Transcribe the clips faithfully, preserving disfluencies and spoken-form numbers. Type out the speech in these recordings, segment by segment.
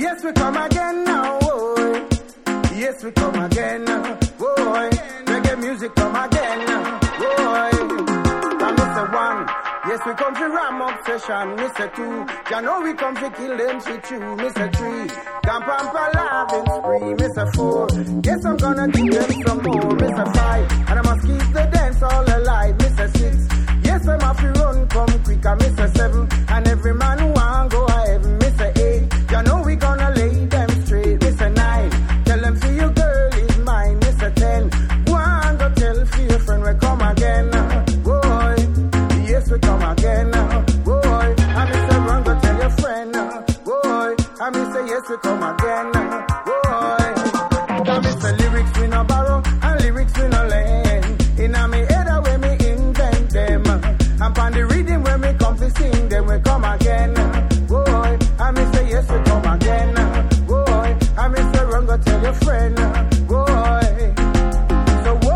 Yes, we come again now, boy. Yes, we come again now, boy. Reggae music come again now, boy. I'm Mister One. Yes, we come to ram up session, Mister Two. Ya know we come to kill them shit you, Mister Three. Camp and palavin spree, Mister Four. Yes, I'm gonna give them some more, Mister Five. And I must keep the dance all alive, Mister Six. Yes, I'm off to run, come quicker, Mister Seven. And every man who want go ahead, Mister Eight. Ya know we gonna lay them straight, Mister Nine. Tell them for your girl is mine, Mister Ten. Go on, go tell for your friend we come again, boy. Yes, we come again, boy. I Mister Run, go tell your friend, boy. I Mister Yes, we come again, boy. I Mister Lyrics we no borrow, and lyrics we no lend. In a me head when me invent them, and on the reading when me come to sing them, we come again, boy. I Mister Yes, we come again, boy. I Mister Run, go tell your friend, boy. So whoa.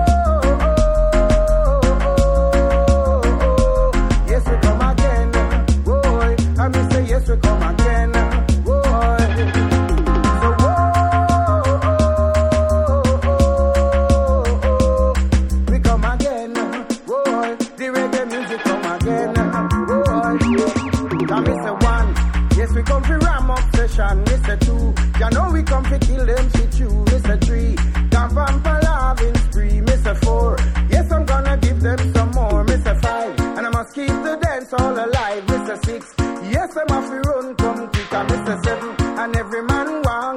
Yes, we come again, boy. So, whoa, we come again, boy. The reggae music come again, boy. Now, Mister One, yes, we come to ram up session, Mister Two. Ya know we come to kill them shit you, Mister Three. Come from palavin spree, Mister Four. Yes, I'm gonna give them some more, Mister Five. And I must keep the dance all alive, Mister Six. Yes, I'm off to run, come quicker, Mister Seven. And every man want